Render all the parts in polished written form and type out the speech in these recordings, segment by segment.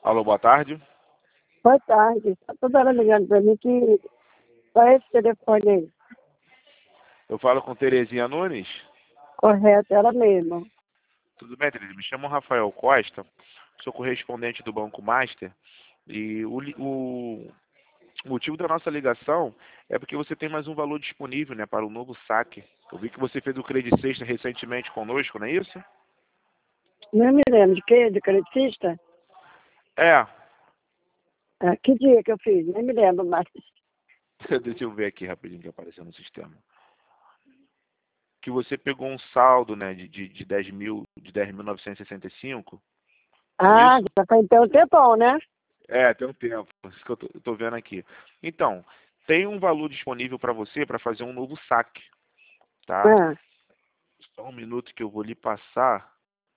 Alô, boa tarde. Boa tarde. Tá toda hora ligando para mim que qual é esse telefone aí? Eu falo com Terezinha Nunes. Correto, ela mesma. Tudo bem, Terezinha? Me chamo Rafael Costa, sou correspondente do Banco Master. E o motivo da nossa ligação é porque você tem mais um valor disponível, né, para o novo saque. Eu vi que você fez o Credit Sexta recentemente conosco, não é isso? Não me lembro de quê? De creditista? É. Ah, que dia que eu fiz? Nem me lembro mais. Deixa eu ver aqui rapidinho que apareceu no sistema. Que você pegou um saldo, né, de 10.965, não é Ah, isso? já faz então um tempão, né? É, tem um tempo. Isso que eu tô vendo aqui. Então, tem um valor disponível para você para fazer um novo saque, tá? Ah, Só um minuto que eu vou lhe passar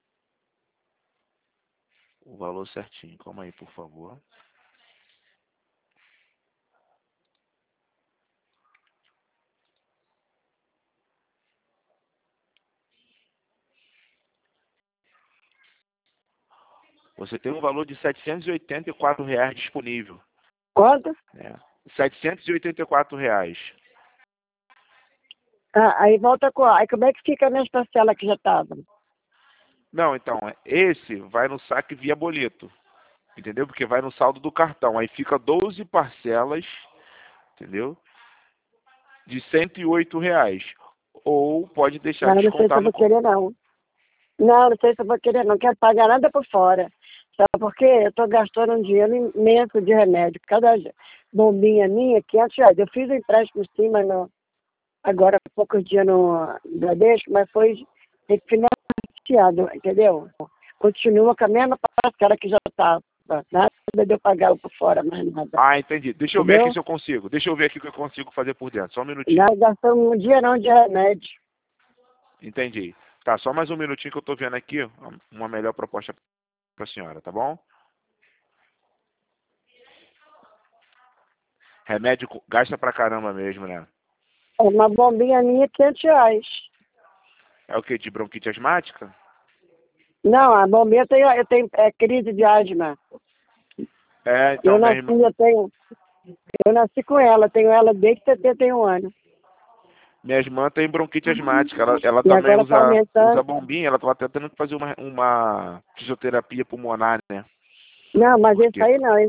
o valor certinho. Calma aí, por favor. Você tem um valor de R$ 784 disponível, quanto? né? R$ 784. Ah, aí volta com. Aí como é que fica as minhas parcelas que já estavam? Não, então, esse vai no saque via boleto, entendeu? Porque vai no saldo do cartão. Aí fica 12 parcelas, entendeu? De R$ 108. Ou pode deixar Não, não sei se descontar eu no... vou querer, não. Não, não sei se eu vou querer, não quero pagar nada por fora. Sabe por quê? Eu estou gastando um dinheiro imenso de remédio. Cada bombinha minha, R$ 500. Eu fiz um empréstimo sim, mas não, agora há poucos dias no Bradesco, mas foi refinanciado, entendeu? Continua com a mesma parcela que já estava. Nada de eu pagar por fora, mais nada. Ah, entendi. Deixa eu ver aqui Entendeu? se eu consigo. Deixa eu ver aqui o que eu consigo fazer por dentro. Só um minutinho. Nós gastamos um dia não de remédio. Entendi. Tá, só mais um minutinho que eu tô vendo aqui uma melhor proposta pra senhora, tá bom? Remédio gasta pra caramba mesmo, né? Uma bombinha minha, R$ 500. É o que? De bronquite asmática? Não, a bombinha eu tenho crise de asma. É, então, Eu nasci, eu nasci com ela, tenho ela desde 71 anos. minha irmã tem bronquite asmática. Ela E também agora está usa aumentando. bombinha. Ela tá tendo que fazer uma fisioterapia pulmonar, né? Não, mas isso Porque aí não.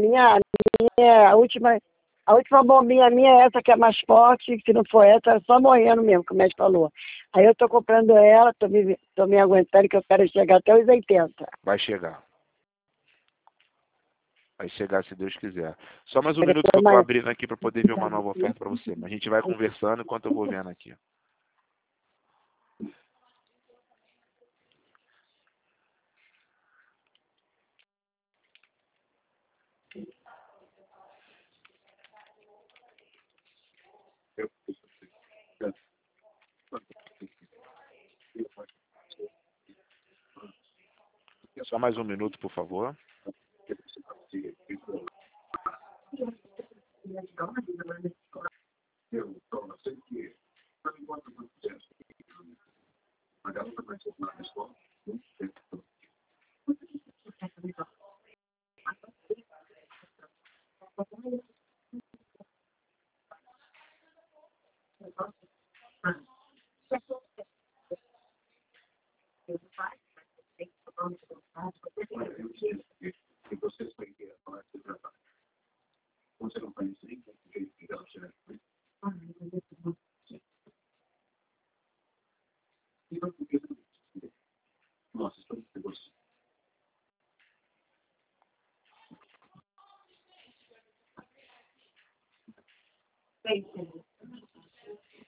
A última bombinha minha é essa que é mais forte. Se não for essa, é só morrendo mesmo, que o médico falou. Aí eu tô comprando ela, tô me aguentando, que eu quero chegar até os 80. vai chegar. Vai chegar se Deus quiser. Só mais um Quero minuto que ter eu tô mais. abrindo aqui para poder ver uma nova oferta para você. Mas a gente vai conversando enquanto eu vou vendo aqui. Só mais um minuto, por favor.